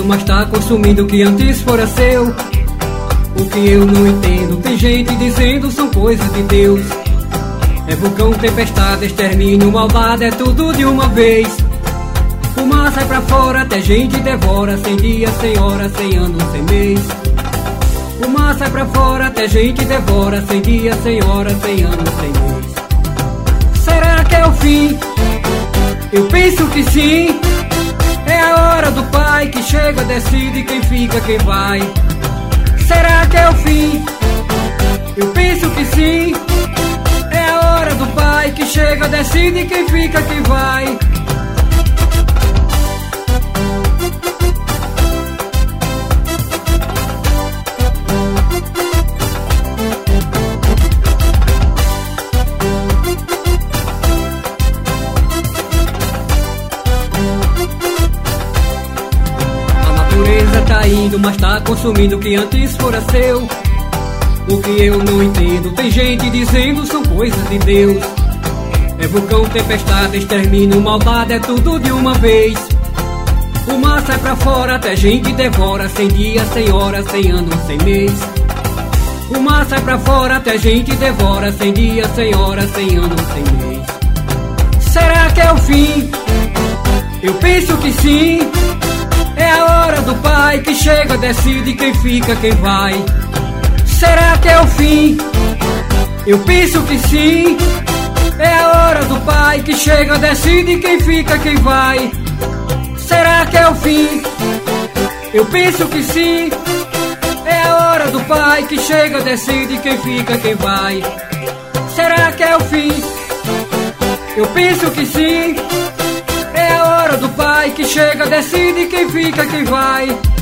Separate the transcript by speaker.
Speaker 1: mas tá consumindo o que antes fora seu. O que eu não entendo, tem gente dizendo são coisas de Deus. É vulcão, tempestade, extermínio, maldade, é tudo de uma vez. O mar sai pra fora, até gente devora, 100 dias, 100 horas, 100 anos, 100 mês. O mar sai pra fora, até gente devora, 100 dias, 100 horas, 100 anos, 100 mês. Será que é o fim? Eu penso que sim. É a hora do Pai que chega, decide quem fica, quem vai. Será que é o fim? Eu penso que sim. É a hora do Pai que chega, decide quem fica, quem vai. Tá indo, mas tá consumindo o que antes fora seu. O que eu não entendo, tem gente dizendo são coisas de Deus. É vulcão, tempestade, extermínio, maldade, é tudo de uma vez. O mar sai pra fora, até gente devora, 100 dias, 100 horas, 100 anos, 100 mês. O mar sai pra fora, até gente devora, 100 dias, 100 horas, 100 anos, 100 mês. Será que é o fim? Eu penso que sim. É a hora do Pai que chega, decide quem fica, quem vai. Será que é o fim? Eu penso que sim. É a hora do Pai que chega, decide quem fica, quem vai. Será que é o fim? Eu penso que sim. É a hora do Pai que chega, decide quem fica, quem vai. Será que é o fim? Eu penso que sim. É a hora do Pai que chega, decide quem fica, quem vai.